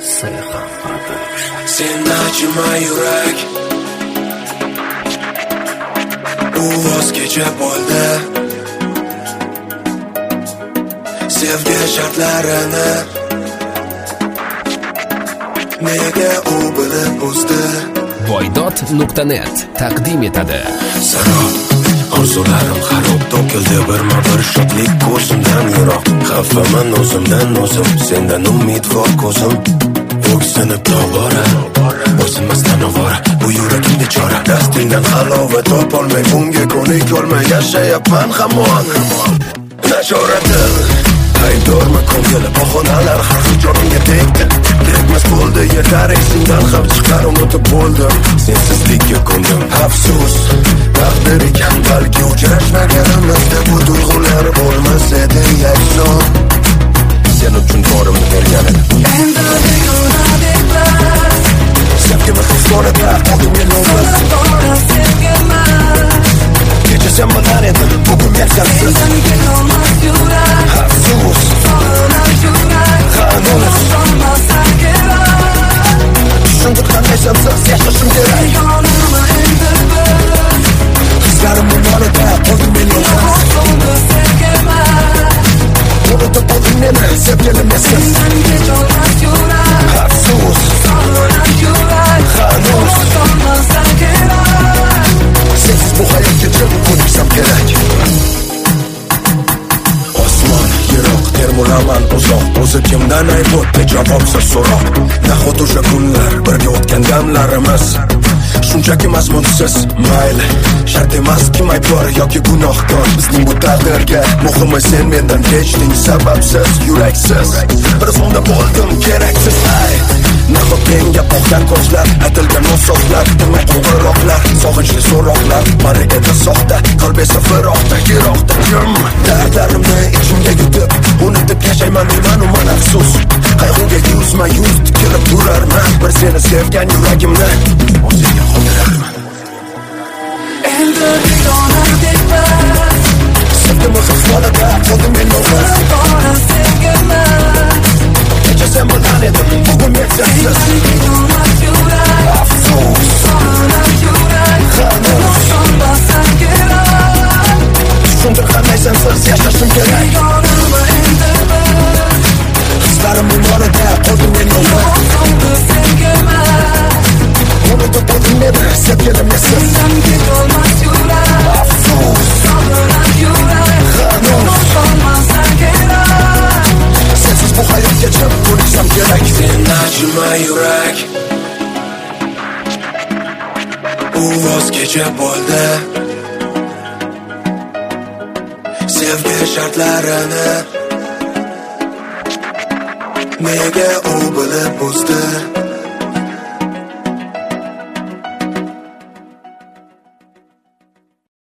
Sen acıma yürek, u voz kechib bo'ldi sevgi shartlarini. Nega u bilib o'zdi? Voydod.net taqdim etadi. Sarob, orzularim xarob, to'kildi birma-bir shodlik ko'zimdan yiroq. Xafaman o'zimdan o'zim, sendan umidvor ko'zim. O'ksinib tobora, o'zimizdan ovora, bu yuragimda chora. Dastingdan halovat topolmay, bunga ko'nikolmay yashayapman hamon. Nashoratil aybdormi ko'ngil, bahonalar har xil jonimga tegdi. Tegmas bo'ldi, yetar esimdan ham chiqar unutib bo'ldim. Sensizlikka ko'ndim, afsus taqdir ekan, balki uchrashmaganimizda bu tuyg'ular bo'lmas edi yakson. Sen uchun borimni bergan edim. Endi begonaliklar Sevgimiz sonida oldimga nobas. Kecha sen bilan edim, bugun men sensiz. Afsus hanuz tushundim qanday sensiz yashashim kerak. Qizlarimning yonida qoldim men yolg'iz. Unutib olding meni, sevgilim esiz. Afsus hanuz sensiz bu hayotga jim ko'niksam kerak. Osmon yiroq, termulaman uzoq, o'zi kimdan aybot, javobsiz so'roq. Nahot o'sha kunlar, birga o'tgan damlarimiz shunchaki mazmunsiz. Mayli, shart emas kim aybdor yoki gunohkor bizning bu taqdirga. Muhimi sen mendan kechding sababsiz, yuraksiz. Bir sonda bo'ldim keraksiz. Nahot menga boqgan ko'zlar, aytilgan so'zlar, demak qo'ng'iroqlar, sog'inchli so'roqlar, bari edi soxta, qalb esa firoqda, yiroqda kim? Dardlarimni ichimga yutib, unutib yashayman deyman man afsus. Qayg'uga yuzma-yuz tikilib turarman, bir seni sevgan yuragimni o'zingga qoldirarman. Endi begonaliklar Sevgimiz osmonida qoldim men yolg'iz. Kecha sen bilan edim, bugun men sensiz. Afsus tushundim qanday sensiz yashashim kerak. Qizlarimning yonida qoldim men yolg'iz. Unutib olding meni, sevgilim esiz. Afsus sensiz bu hayotga jim ko'niksam kerak. Sen acıma yurek, u voz kechib bo'ldi sevgi shartlarini. Nega u bilib o'zdi?